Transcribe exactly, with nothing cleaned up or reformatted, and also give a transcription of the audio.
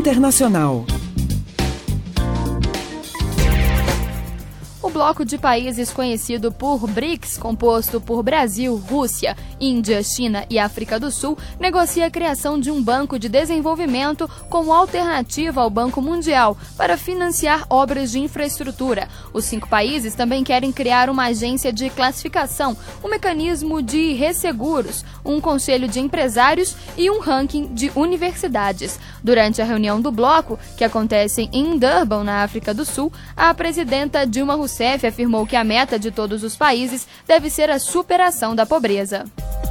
Internacional. O bloco de países conhecido por BRICS, composto por Brasil, Rússia, Índia, China e África do Sul, negocia a criação de um banco de desenvolvimento como alternativa ao Banco Mundial para financiar obras de infraestrutura. Os cinco países também querem criar uma agência de classificação, um mecanismo de resseguros, um conselho de empresários e um ranking de universidades. Durante a reunião do bloco, que acontece em Durban, na África do Sul, a presidenta Dilma Rousseff afirmou que a meta de todos os países deve ser a superação da pobreza.